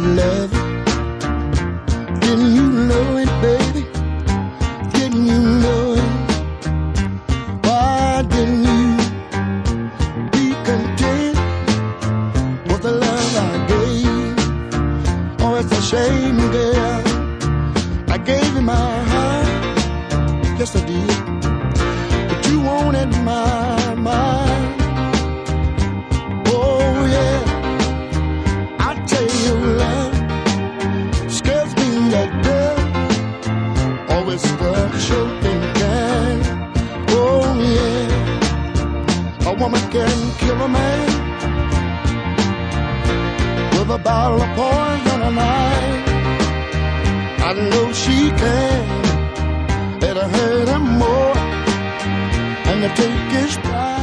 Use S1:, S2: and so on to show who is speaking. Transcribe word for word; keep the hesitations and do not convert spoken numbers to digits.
S1: love it? Didn't you know it, baby? Didn't you know it? Why didn't you be content with the love I gave? Oh, it's a shame, girl. I gave you my heart, yes I did, but you wanted my mind. Oh yeah, I tell you, love scares me that girl, always special and kind. Oh yeah, a woman can kill a man with a bottle of poison a night. I know she can. It'll hurt him more, and the take is pride.